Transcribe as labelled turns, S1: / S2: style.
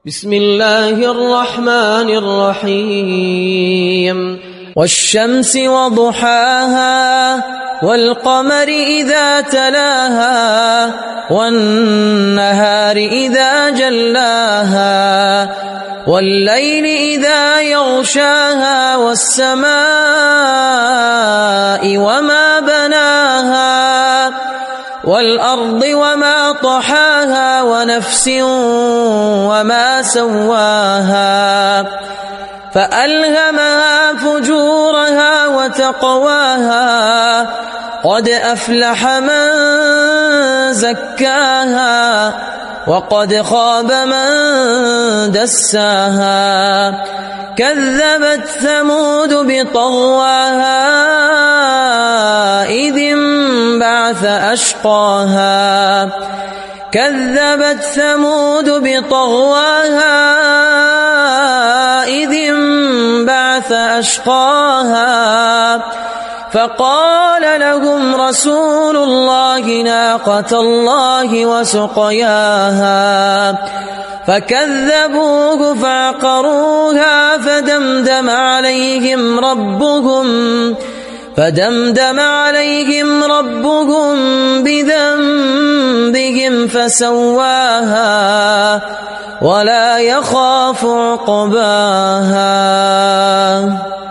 S1: بسم الله الرحمن الرحيم والشمس وضحاها والقمر إذا تلاها والنهار إذا جلاها والليل إذا يغشاها والسماء وما بناها والأرض وما طحاها ونفس وما سواها فألهمها فجورها وتقواها قد أفلح من زكاها وقد خاب من دساها كذبت ثمود بطغواها إذ انبعث أشقاها كذبت ثمود بطغواها إذ انبعث أشقاها فقال لهم رسول الله ناقة الله وسقياها فكذبوه فعقروها فدمدم عليهم ربهم بذنبهم فسواها ولا يخاف عقباها.